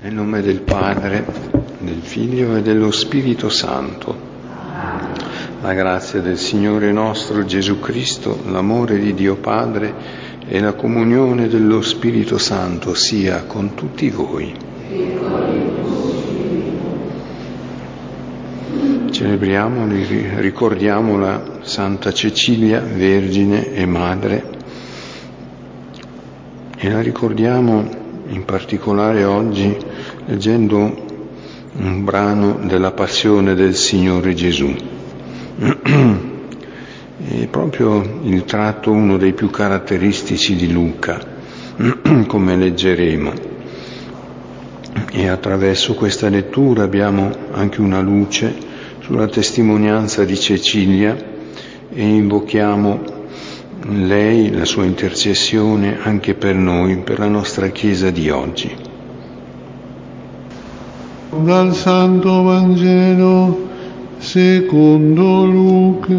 Nel nome del Padre, del Figlio e dello Spirito Santo. La grazia del Signore nostro Gesù Cristo, l'amore di Dio Padre e la comunione dello Spirito Santo sia con tutti voi. Celebriamo, ricordiamo la Santa Cecilia, Vergine e Madre, e la ricordiamo in particolare oggi leggendo un brano della Passione del Signore Gesù. È proprio il tratto, uno dei più caratteristici di Luca, come leggeremo. E attraverso questa lettura abbiamo anche una luce sulla testimonianza di Cecilia e invochiamo lei, la sua intercessione anche per noi, per la nostra Chiesa di oggi. Dal Santo Vangelo secondo Luca,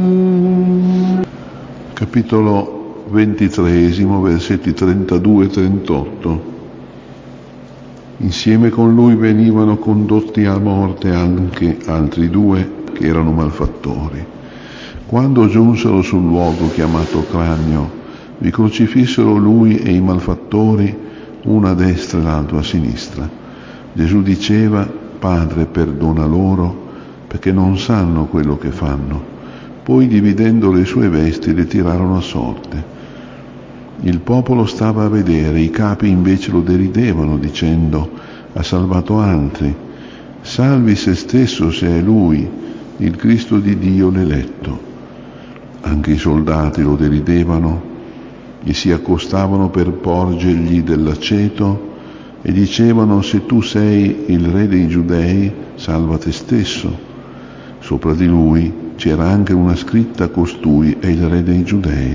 capitolo 23, versetti 32 e 38. Insieme con lui venivano condotti a morte anche altri due che erano malfattori. Quando giunsero sul luogo chiamato Cranio, vi crocifissero lui e i malfattori, uno a destra e l'altro a sinistra. Gesù diceva: Padre, perdona loro, perché non sanno quello che fanno. Poi, dividendo le sue vesti, le tirarono a sorte. Il popolo stava a vedere, i capi invece lo deridevano, dicendo: ha salvato altri, salvi se stesso se è lui, il Cristo di Dio l'eletto. Anche i soldati lo deridevano e si accostavano per porgergli dell'aceto e dicevano: se tu sei il re dei Giudei, salva te stesso. Sopra di lui c'era anche una scritta: costui è il re dei Giudei.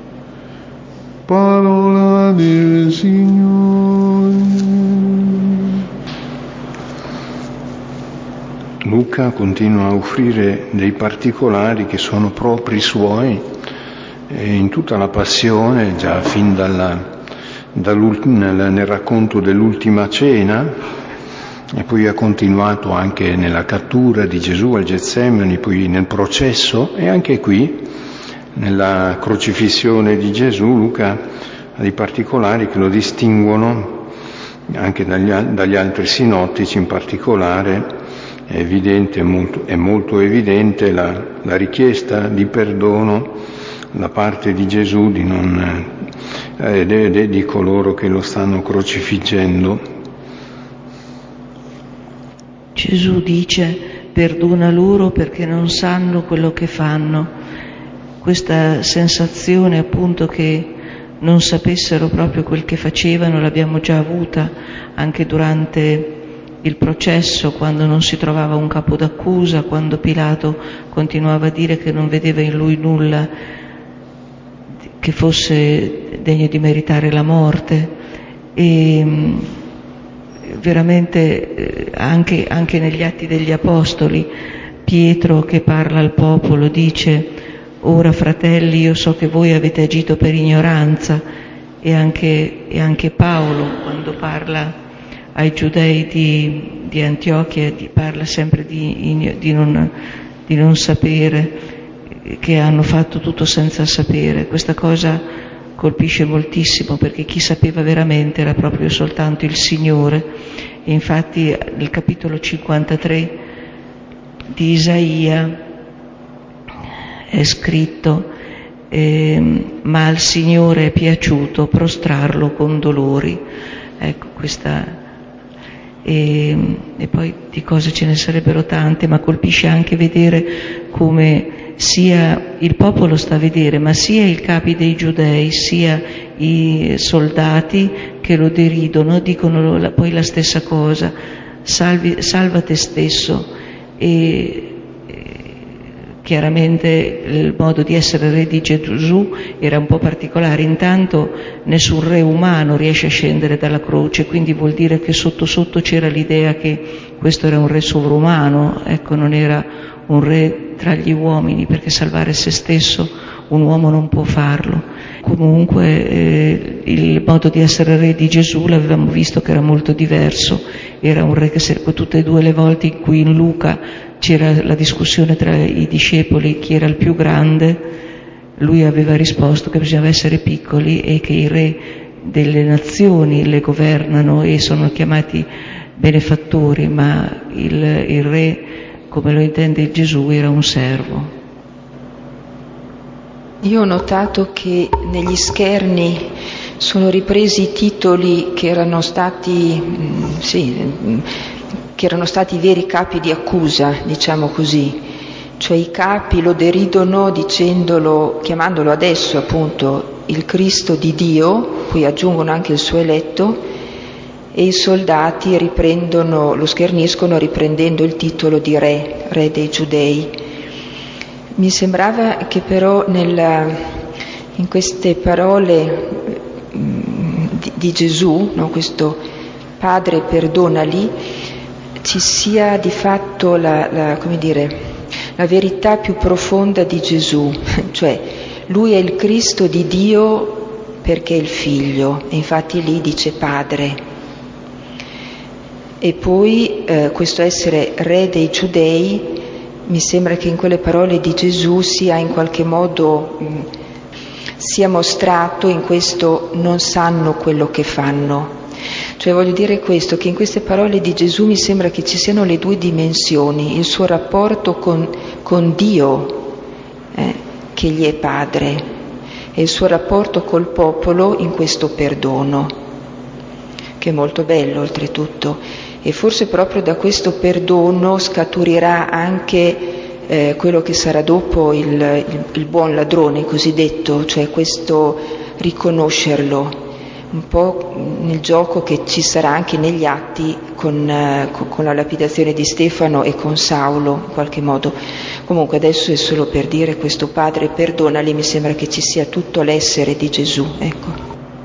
Parola del Signore. Luca continua a offrire dei particolari che sono propri suoi in tutta la passione, già fin nel racconto dell'ultima cena, e poi ha continuato anche nella cattura di Gesù al Getsemani, poi nel processo e anche qui nella crocifissione di Gesù. Luca ha dei particolari che lo distinguono anche dagli altri sinottici. In particolare è molto evidente la richiesta di perdono da parte di Gesù di coloro che lo stanno crocifiggendo. Gesù dice: perdona loro perché non sanno quello che fanno. Questa sensazione appunto che non sapessero proprio quel che facevano l'abbiamo già avuta anche durante il processo, quando non si trovava un capo d'accusa, quando Pilato continuava a dire che non vedeva in lui nulla che fosse degno di meritare la morte. E veramente anche negli Atti degli Apostoli, Pietro che parla al popolo dice: ora fratelli, io so che voi avete agito per ignoranza. E anche Paolo, quando parla ai giudei di Antiochia, parla sempre di non sapere, che hanno fatto tutto senza sapere. Questa cosa colpisce moltissimo, perché chi sapeva veramente era proprio soltanto il Signore. E infatti nel capitolo 53 di Isaia è scritto: ma al Signore è piaciuto prostrarlo con dolori. Ecco, questa. E poi di cose ce ne sarebbero tante, ma colpisce anche vedere come sia il popolo sta a vedere, ma sia i capi dei giudei, sia i soldati che lo deridono, dicono poi la stessa cosa: salva te stesso. E chiaramente il modo di essere re di Gesù era un po' particolare. Intanto nessun re umano riesce a scendere dalla croce, quindi vuol dire che sotto sotto c'era l'idea che questo era un re sovrumano, ecco, non era un re tra gli uomini, perché salvare se stesso un uomo non può farlo. Comunque il modo di essere re di Gesù l'avevamo visto che era molto diverso, era un re che tutte e due le volte in cui in Luca c'era la discussione tra i discepoli chi era il più grande, lui aveva risposto che bisognava essere piccoli e che i re delle nazioni le governano e sono chiamati benefattori, ma il re, come lo intende Gesù, era un servo. Io ho notato che negli scherni sono ripresi i titoli che erano stati veri capi di accusa, diciamo così. Cioè i capi lo deridono chiamandolo adesso appunto il Cristo di Dio, qui aggiungono anche il suo eletto, e i soldati lo scherniscono riprendendo il titolo di re dei Giudei. Mi sembrava che però in queste parole di Gesù, no, questo Padre perdonali, ci sia di fatto la verità più profonda di Gesù, cioè lui è il Cristo di Dio perché è il Figlio, e infatti lì dice Padre. E poi questo essere re dei Giudei, mi sembra che in quelle parole di Gesù sia in qualche modo sia mostrato in questo non sanno quello che fanno. Cioè voglio dire questo, che in queste parole di Gesù mi sembra che ci siano le due dimensioni, il suo rapporto con Dio, che gli è padre, e il suo rapporto col popolo in questo perdono, che è molto bello oltretutto. E forse proprio da questo perdono scaturirà anche quello che sarà dopo il buon ladrone cosiddetto, cioè questo riconoscerlo, un po' nel gioco che ci sarà anche negli atti con la lapidazione di Stefano e con Saulo in qualche modo. Comunque adesso è solo per dire questo Padre perdonali, mi sembra che ci sia tutto l'essere di Gesù, ecco.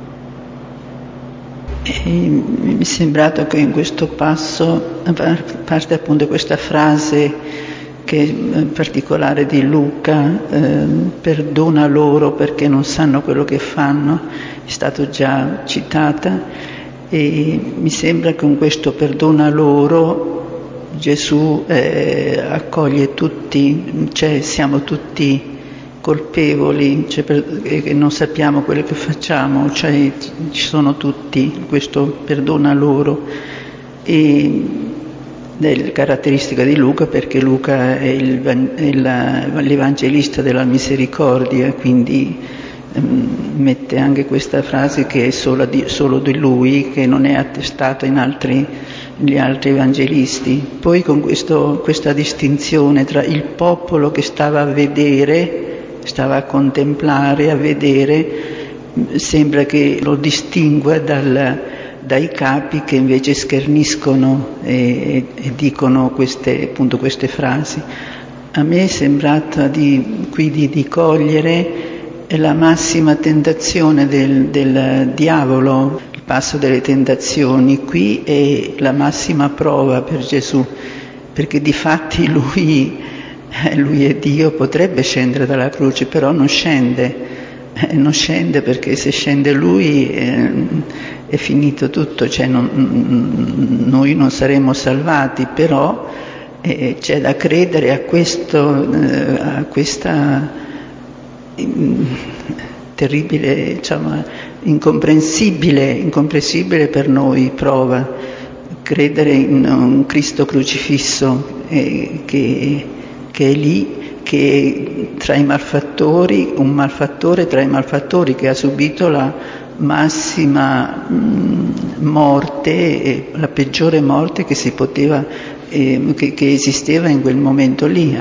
E mi è sembrato che in questo passo, a parte appunto questa frase che è particolare di Luca, perdona loro perché non sanno quello che fanno, è stata già citata, e mi sembra che con questo perdona loro Gesù accoglie tutti, cioè siamo tutti colpevoli, cioè che non sappiamo quello che facciamo, cioè ci sono tutti, questo perdona loro. E è caratteristica di Luca, perché Luca è l'evangelista della misericordia, quindi mette anche questa frase che è solo di lui, che non è attestata negli altri evangelisti. Poi con questa distinzione tra il popolo che stava a vedere, stava a contemplare, a vedere, sembra che lo distingua dai capi che invece scherniscono e dicono queste frasi. A me è sembrata di cogliere la massima tentazione del diavolo, il passo delle tentazioni. Qui è la massima prova per Gesù, perché difatti lui è Dio, potrebbe scendere dalla croce, però non scende, perché se scende lui è finito tutto, cioè noi non saremo salvati, però c'è da credere a questa terribile, diciamo, incomprensibile per noi prova, credere in un Cristo crocifisso che è lì, che tra i malfattori, un malfattore tra i malfattori che ha subito la massima morte, la peggiore morte che si poteva, che esisteva in quel momento lì.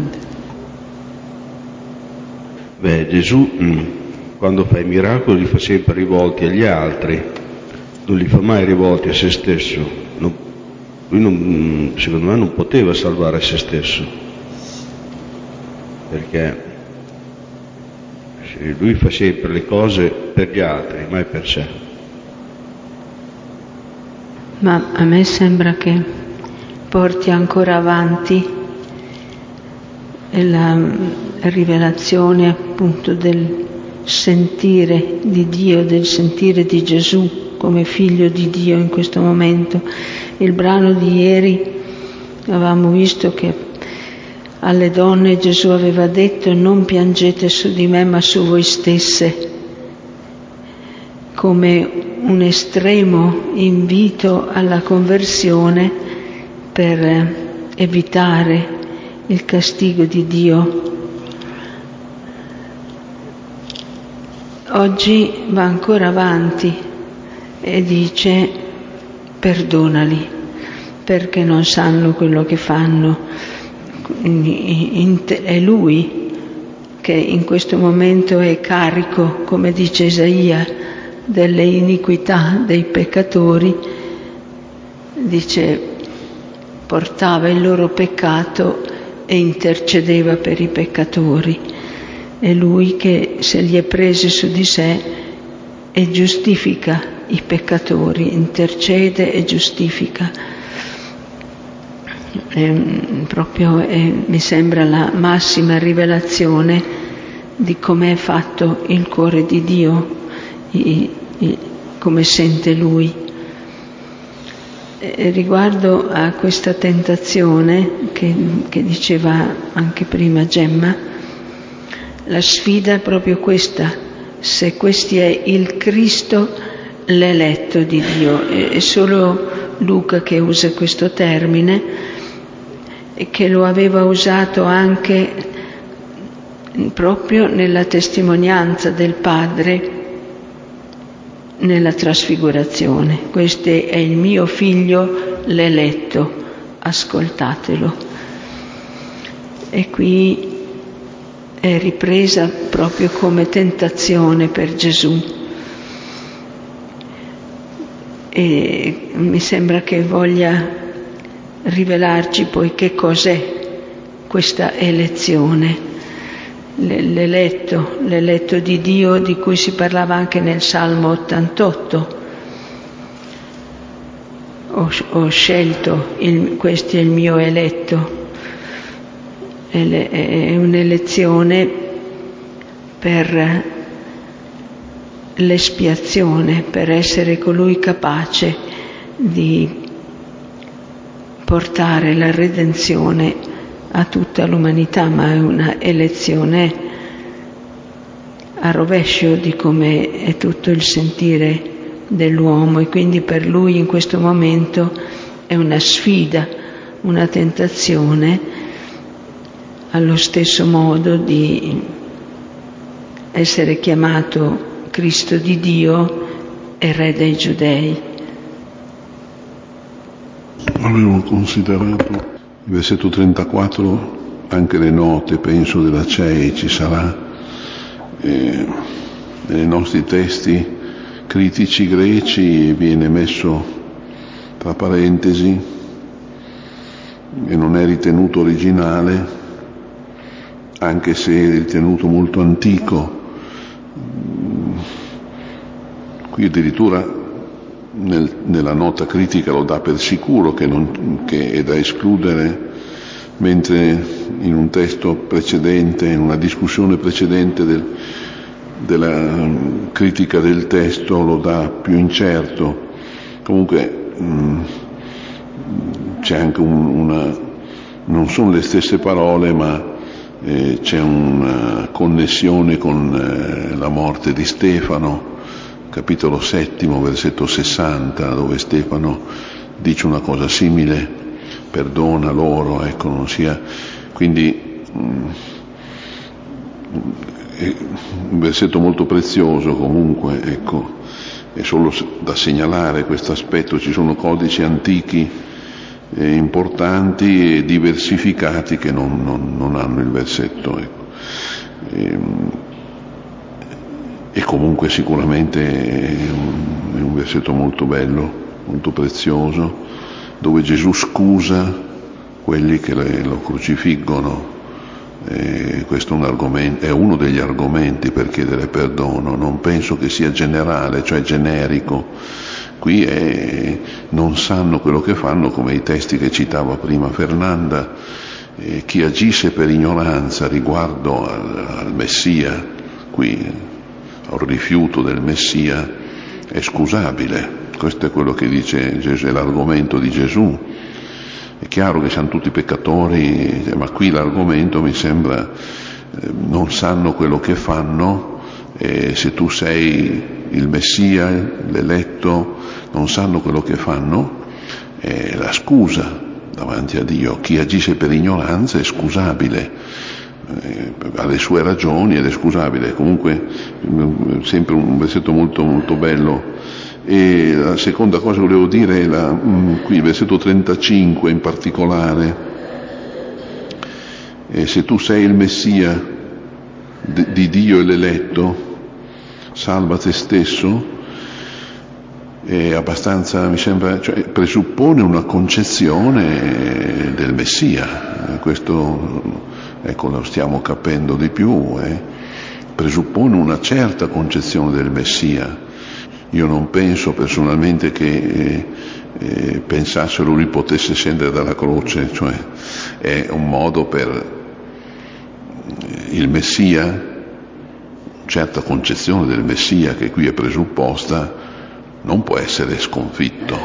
Gesù quando fa i miracoli li fa sempre rivolti agli altri, non li fa mai rivolti a se stesso. Lui secondo me non poteva salvare se stesso, perché lui fa sempre le cose per gli altri, mai per sé. Ma a me sembra che porti ancora avanti rivelazione appunto del sentire di Dio, del sentire di Gesù come figlio di Dio in questo momento. Il brano di ieri avevamo visto che alle donne Gesù aveva detto: non piangete su di me ma su voi stesse, come un estremo invito alla conversione per evitare il castigo di Dio. Oggi va ancora avanti e dice: perdonali perché non sanno quello che fanno. È Lui che in questo momento è carico, come dice Isaia, delle iniquità dei peccatori. Dice: portava il loro peccato e intercedeva per i peccatori. È Lui che se li è presi su di sé e giustifica i peccatori, intercede e giustifica. Mi sembra la massima rivelazione di com'è fatto il cuore di Dio, come sente Lui. Riguardo a questa tentazione che diceva anche prima Gemma, la sfida è proprio questa: se questi è il Cristo, l'eletto di Dio. È solo Luca che usa questo termine e che lo aveva usato anche proprio nella testimonianza del Padre nella trasfigurazione. Questo è il mio figlio, l'eletto, ascoltatelo. E qui è ripresa proprio come tentazione per Gesù. E mi sembra che voglia rivelarci poi che cos'è questa elezione, l'eletto di Dio, di cui si parlava anche nel Salmo 88. Ho scelto, questo è il mio eletto. È un'elezione per l'espiazione, per essere colui capace di portare la redenzione a tutta l'umanità, ma è una elezione a rovescio di come è tutto il sentire dell'uomo, e quindi per lui in questo momento è una sfida, una tentazione, allo stesso modo di essere chiamato Cristo di Dio e Re dei Giudei. Avevo considerato il versetto 34, anche le note, penso, della CEI ci sarà, nei nostri testi critici greci viene messo tra parentesi e non è ritenuto originale, anche se è ritenuto molto antico. Qui addirittura nella nota critica lo dà per sicuro che è da escludere, mentre in un testo precedente, in una discussione precedente della critica del testo, lo dà più incerto. Comunque c'è anche non sono le stesse parole, ma c'è una connessione con la morte di Stefano, capitolo 7, versetto 60, dove Stefano dice una cosa simile: perdona loro, ecco, non sia. Quindi è un versetto molto prezioso comunque, ecco. È solo da segnalare questo aspetto. Ci sono codici antichi importanti e diversificati che non hanno il versetto, ecco. E comunque sicuramente è un versetto molto bello, molto prezioso, dove Gesù scusa quelli che lo crocifiggono. Questo è uno degli argomenti per chiedere perdono. Non penso che sia generale, cioè generico. Qui non sanno quello che fanno, come i testi che citava prima Fernanda, chi agisse per ignoranza riguardo al Messia, qui al rifiuto del Messia, è scusabile. Questo è quello che dice Gesù, è l'argomento di Gesù. È chiaro che siamo tutti peccatori, ma qui l'argomento mi sembra non sanno quello che fanno, e se tu sei il Messia, l'eletto, non sanno quello che fanno, è la scusa davanti a Dio. Chi agisce per ignoranza è scusabile, ha le sue ragioni ed è scusabile. Comunque sempre un versetto molto molto bello. E la seconda cosa che volevo dire è qui il versetto 35 in particolare. Se tu sei il Messia di Dio e l'eletto, salva te stesso, è abbastanza, mi sembra, cioè, presuppone una concezione del Messia. Questo, ecco, lo stiamo capendo di più, presuppone una certa concezione del Messia. Io non penso personalmente che pensassero lui potesse scendere dalla croce, cioè è un modo per il Messia, certa concezione del Messia che qui è presupposta, non può essere sconfitto.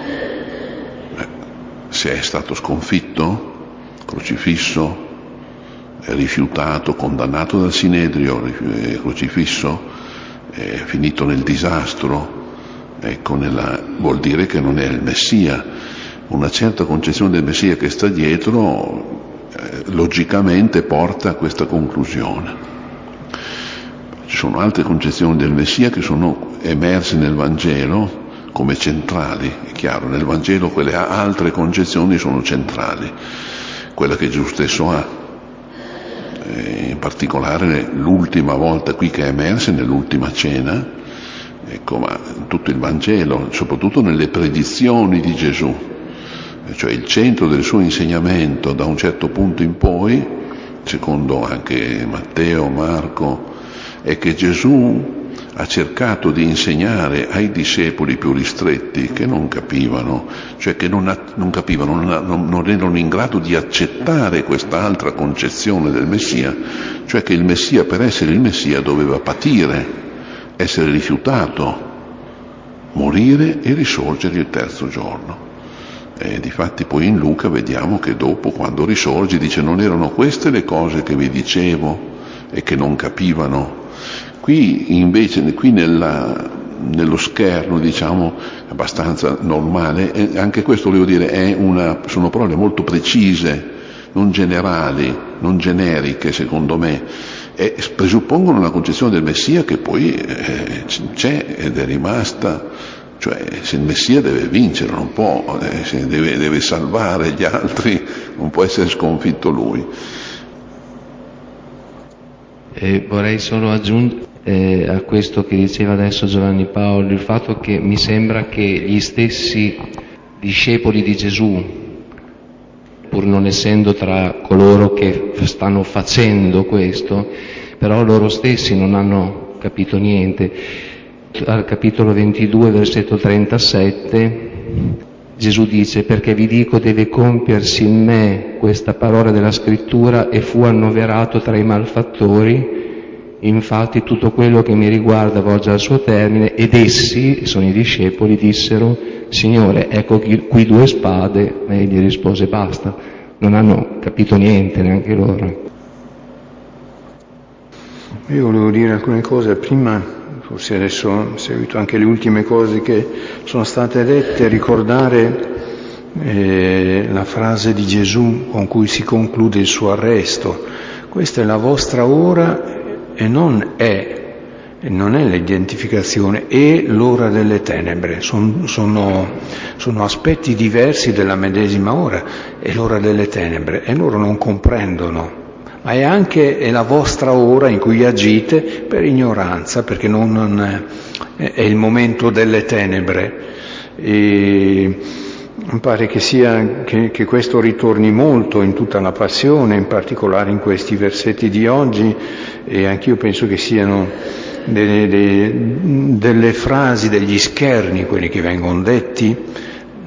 Se è stato sconfitto, crocifisso, è rifiutato, condannato dal Sinedrio, crocifisso, è finito nel disastro, ecco, vuol dire che non è il Messia. Una certa concezione del Messia che sta dietro logicamente porta a questa conclusione. Ci sono altre concezioni del Messia che sono emerse nel Vangelo come centrali. È chiaro, nel Vangelo quelle altre concezioni sono centrali, quella che Gesù stesso ha. In particolare l'ultima volta qui che è emersa, nell'ultima cena, ecco, ma tutto il Vangelo, soprattutto nelle predizioni di Gesù, cioè il centro del suo insegnamento da un certo punto in poi, secondo anche Matteo, Marco, è che Gesù ha cercato di insegnare ai discepoli più ristretti che non capivano, cioè che non erano in grado di accettare questa altra concezione del Messia, cioè che il Messia, per essere il Messia, doveva patire, essere rifiutato, morire e risorgere il terzo giorno. E difatti poi in Luca vediamo che dopo, quando risorge, dice: non erano queste le cose che vi dicevo e che non capivano. Qui invece, nello scherno, diciamo, abbastanza normale, e anche questo volevo dire, sono parole molto precise, non generali, non generiche secondo me, e presuppongono una concezione del Messia che poi c'è ed è rimasta. Cioè, se il Messia deve vincere, non può, deve salvare gli altri, non può essere sconfitto lui. Vorrei solo aggiungere a questo che diceva adesso Giovanni Paolo, il fatto che mi sembra che gli stessi discepoli di Gesù, pur non essendo tra coloro che stanno facendo questo, però loro stessi non hanno capito niente. Al capitolo 22, versetto 37, Gesù dice: perché vi dico, deve compiersi in me questa parola della scrittura, e fu annoverato tra i malfattori. Infatti tutto quello che mi riguarda volge al suo termine. Ed essi, sono i discepoli, dissero: Signore, ecco qui 2 spade. Ma egli rispose: basta. Non hanno capito niente neanche loro. Io volevo dire alcune cose prima. Forse adesso ho seguito anche le ultime cose che sono state dette, ricordare la frase di Gesù con cui si conclude il suo arresto. Questa è la vostra ora e non è l'identificazione, è l'ora delle tenebre. Sono aspetti diversi della medesima ora, è l'ora delle tenebre e loro non comprendono. Ma è la vostra ora in cui agite per ignoranza, perché non è il momento delle tenebre. E mi pare che questo ritorni molto in tutta la passione, in particolare in questi versetti di oggi, e anch'io penso che siano delle frasi, degli scherni, quelli che vengono detti,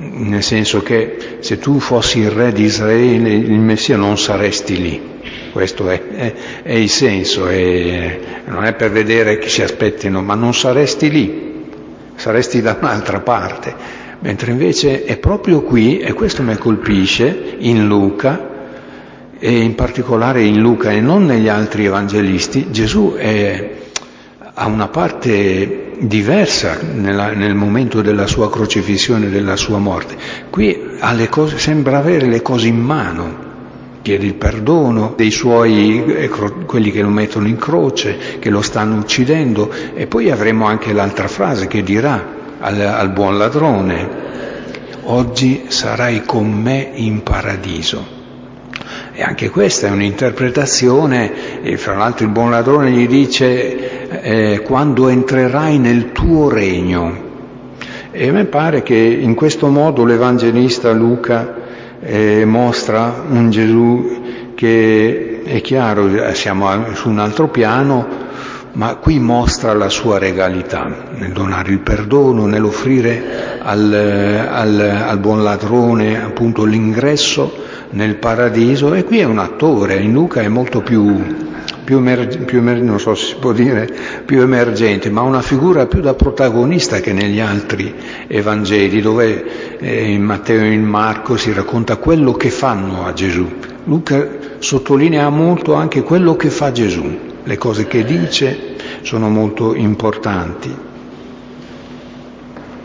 nel senso che se tu fossi il re di Israele, il Messia, non saresti lì. Questo è il senso, non è per vedere che si aspettino, ma non saresti lì, saresti da un'altra parte. Mentre invece è proprio qui, e questo mi colpisce, in Luca, e in particolare in Luca e non negli altri evangelisti, Gesù ha una parte diversa nel momento della sua crocifissione e della sua morte. Qui ha le cose, sembra avere le cose in mano, chiede il perdono dei suoi, quelli che lo mettono in croce, che lo stanno uccidendo, e poi avremo anche l'altra frase che dirà al buon ladrone: oggi sarai con me in paradiso. E anche questa è un'interpretazione, e fra l'altro il buon ladrone gli dice quando entrerai nel tuo regno. E a me pare che in questo modo l'Evangelista Luca mostra un Gesù che, è chiaro, siamo su un altro piano, ma qui mostra la sua regalità, nel donare il perdono, nell'offrire al buon ladrone appunto l'ingresso nel paradiso. E qui è un attore, in Luca è molto più non so se si può dire più emergente, ma una figura più da protagonista che negli altri Evangeli, dove in Matteo e in Marco si racconta quello che fanno a Gesù. Luca sottolinea molto anche quello che fa Gesù, le cose che dice sono molto importanti.